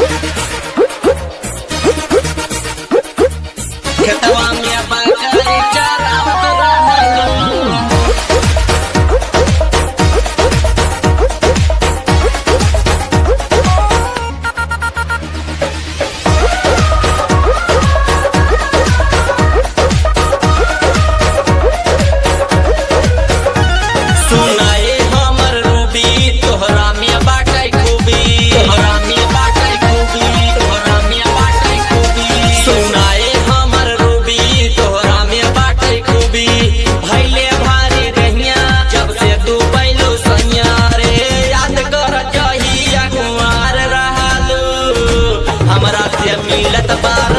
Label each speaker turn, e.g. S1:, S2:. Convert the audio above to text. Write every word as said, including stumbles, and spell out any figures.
S1: खेतवा में बकरी चरावत रहलू। सुनाए हमर रूबी तोहरा में बाटे खूबी, तोहरा में बाटे खूबी, तोहरा में बाटे खूबी। सुनाए हमर रूबी तोहरा में बाटे खूबी। भैले भारी रहिया जब से तू पैलो सैया रे, याद कर जहिया कुंवार रहलू हमरा से मिलत बार